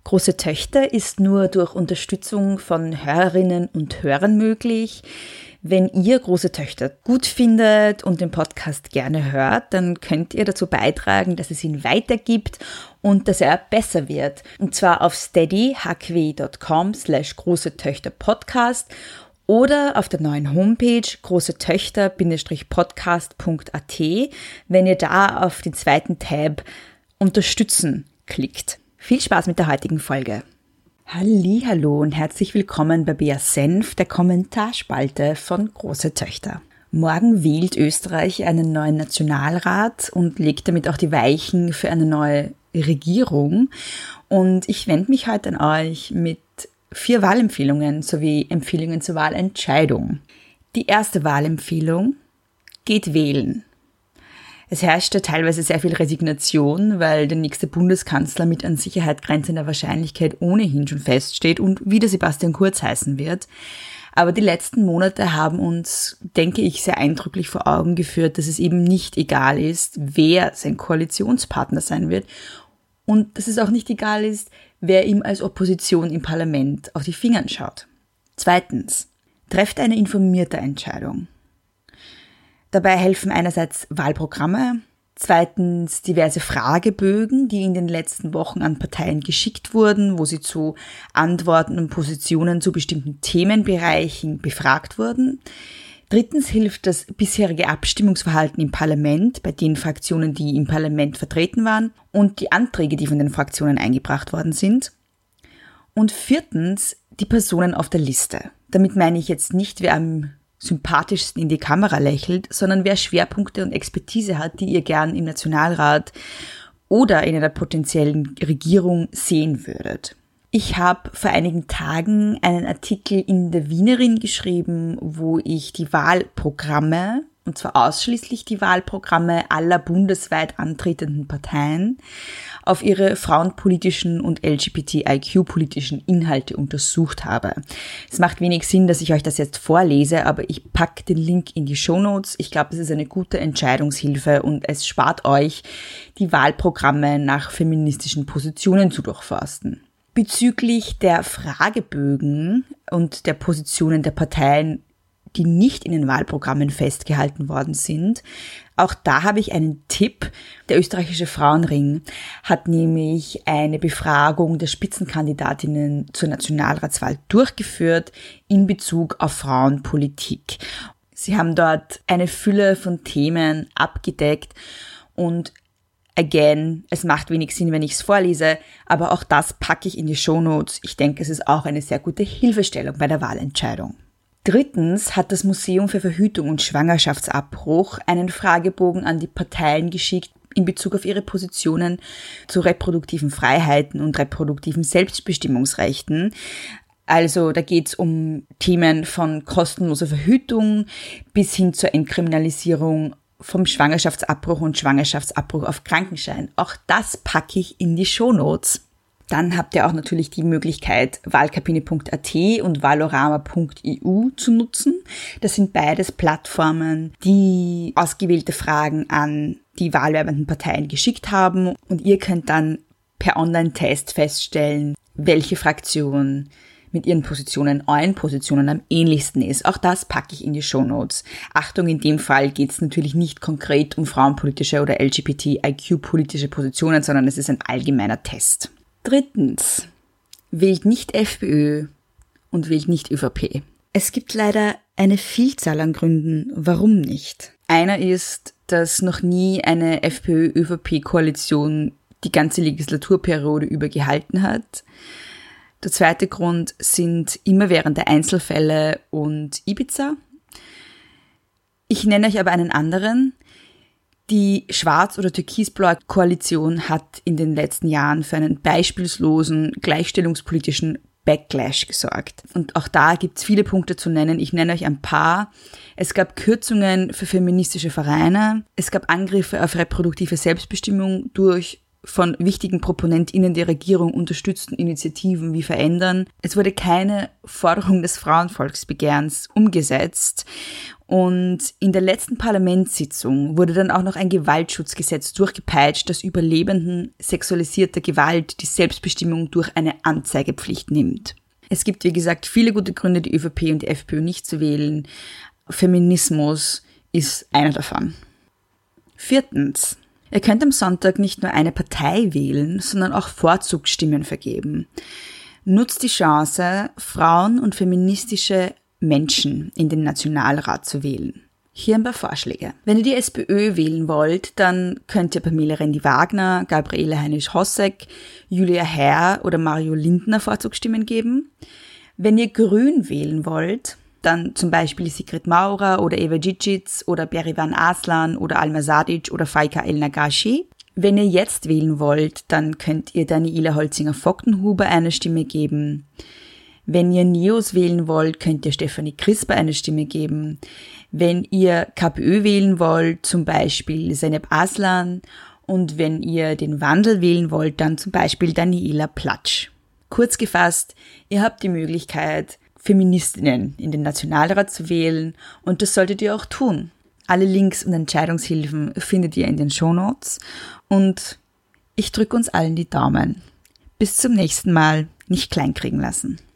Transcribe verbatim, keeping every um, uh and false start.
Große Töchter ist nur durch Unterstützung von Hörerinnen und Hörern möglich. Wenn ihr Große Töchter gut findet und den Podcast gerne hört, dann könnt ihr dazu beitragen, dass es ihn weitergibt und dass er besser wird. Und zwar auf steady punkt com slash große Töchter Podcast oder auf der neuen Homepage großetöchter podcast punkt a t, wenn ihr da auf den zweiten Tab Unterstützen klickt. Viel Spaß mit der heutigen Folge. Hallihallo und herzlich willkommen bei Bea Senf, der Kommentarspalte von Große Töchter. Morgen wählt Österreich einen neuen Nationalrat und legt damit auch die Weichen für eine neue Regierung. Und ich wende mich heute an euch mit vier Wahlempfehlungen sowie Empfehlungen zur Wahlentscheidung. Die erste Wahlempfehlung: geht wählen. Es herrschte teilweise sehr viel Resignation, weil der nächste Bundeskanzler mit an Sicherheit grenzender Wahrscheinlichkeit ohnehin schon feststeht und wieder Sebastian Kurz heißen wird. Aber die letzten Monate haben uns, denke ich, sehr eindrücklich vor Augen geführt, dass es eben nicht egal ist, wer sein Koalitionspartner sein wird und dass es auch nicht egal ist, wer ihm als Opposition im Parlament auf die Finger schaut. Zweitens: trefft eine informierte Entscheidung. Dabei helfen einerseits Wahlprogramme, zweitens diverse Fragebögen, die in den letzten Wochen an Parteien geschickt wurden, wo sie zu Antworten und Positionen zu bestimmten Themenbereichen befragt wurden. Drittens hilft das bisherige Abstimmungsverhalten im Parlament bei den Fraktionen, die im Parlament vertreten waren und die Anträge, die von den Fraktionen eingebracht worden sind. Und viertens die Personen auf der Liste. Damit meine ich jetzt nicht, wer am sympathischsten in die Kamera lächelt, sondern wer Schwerpunkte und Expertise hat, die ihr gern im Nationalrat oder in einer potenziellen Regierung sehen würdet. Ich habe vor einigen Tagen einen Artikel in der Wienerin geschrieben, wo ich die Wahlprogramme, und zwar ausschließlich die Wahlprogramme aller bundesweit antretenden Parteien, auf ihre frauenpolitischen und L G B T I Q-politischen Inhalte untersucht habe. Es macht wenig Sinn, dass ich euch das jetzt vorlese, aber ich packe den Link in die Shownotes. Ich glaube, es ist eine gute Entscheidungshilfe und es spart euch, die Wahlprogramme nach feministischen Positionen zu durchforsten. Bezüglich der Fragebögen und der Positionen der Parteien, die nicht in den Wahlprogrammen festgehalten worden sind. Auch da habe ich einen Tipp. Der österreichische Frauenring hat nämlich eine Befragung der Spitzenkandidatinnen zur Nationalratswahl durchgeführt in Bezug auf Frauenpolitik. Sie haben dort eine Fülle von Themen abgedeckt und again, es macht wenig Sinn, wenn ich es vorlese, aber auch das packe ich in die Shownotes. Ich denke, es ist auch eine sehr gute Hilfestellung bei der Wahlentscheidung. Drittens hat das Museum für Verhütung und Schwangerschaftsabbruch einen Fragebogen an die Parteien geschickt in Bezug auf ihre Positionen zu reproduktiven Freiheiten und reproduktiven Selbstbestimmungsrechten. Also da geht es um Themen von kostenloser Verhütung bis hin zur Entkriminalisierung vom Schwangerschaftsabbruch und Schwangerschaftsabbruch auf Krankenschein. Auch das packe ich in die Shownotes. Dann habt ihr auch natürlich die Möglichkeit, wahlkabine punkt a t und valorama punkt e u zu nutzen. Das sind beides Plattformen, die ausgewählte Fragen an die wahlwerbenden Parteien geschickt haben. Und ihr könnt dann per Online-Test feststellen, welche Fraktion mit ihren Positionen, euren Positionen am ähnlichsten ist. Auch das packe ich in die Shownotes. Achtung, in dem Fall geht es natürlich nicht konkret um frauenpolitische oder L G B T I Q-politische Positionen, sondern es ist ein allgemeiner Test. Drittens: wählt nicht FPÖ und wählt nicht ÖVP. Es gibt leider eine Vielzahl an Gründen, warum nicht. Einer ist, dass noch nie eine FPÖ-ÖVP-Koalition die ganze Legislaturperiode über gehalten hat. Der zweite Grund sind immerwährende Einzelfälle und Ibiza. Ich nenne euch aber einen anderen. Die schwarz- oder türkisblaue Koalition hat in den letzten Jahren für einen beispielslosen gleichstellungspolitischen Backlash gesorgt. Und auch da gibt es viele Punkte zu nennen. Ich nenne euch ein paar. Es gab Kürzungen für feministische Vereine. Es gab Angriffe auf reproduktive Selbstbestimmung durch von wichtigen ProponentInnen der Regierung unterstützten Initiativen wie verändern. Es wurde keine Forderung des Frauenvolksbegehrens umgesetzt. Und in der letzten Parlamentssitzung wurde dann auch noch ein Gewaltschutzgesetz durchgepeitscht, das Überlebenden sexualisierter Gewalt die Selbstbestimmung durch eine Anzeigepflicht nimmt. Es gibt, wie gesagt, viele gute Gründe, die ÖVP und die FPÖ nicht zu wählen. Feminismus ist einer davon. Viertens. Ihr könnt am Sonntag nicht nur eine Partei wählen, sondern auch Vorzugsstimmen vergeben. Nutzt die Chance, Frauen und feministische Menschen in den Nationalrat zu wählen. Hier ein paar Vorschläge. Wenn ihr die SPÖ wählen wollt, dann könnt ihr Pamela Rendi-Wagner, Gabriele Heinisch-Hossek, Julia Herr oder Mario Lindner Vorzugsstimmen geben. Wenn ihr Grün wählen wollt, dann zum Beispiel Sigrid Maurer oder Eva Dzicic oder Berivan Aslan oder Alma Sadic oder Faika El-Nagashi. Wenn ihr jetzt wählen wollt, dann könnt ihr Daniela Holzinger-Vogtenhuber eine Stimme geben. Wenn ihr Neos wählen wollt, könnt ihr Stefanie Crisper eine Stimme geben. Wenn ihr KPÖ wählen wollt, zum Beispiel Zeynep Aslan. Und wenn ihr den Wandel wählen wollt, dann zum Beispiel Daniela Platsch. Kurz gefasst, ihr habt die Möglichkeit, Feministinnen in den Nationalrat zu wählen und das solltet ihr auch tun. Alle Links und Entscheidungshilfen findet ihr in den Shownotes und ich drücke uns allen die Daumen. Bis zum nächsten Mal, nicht kleinkriegen lassen.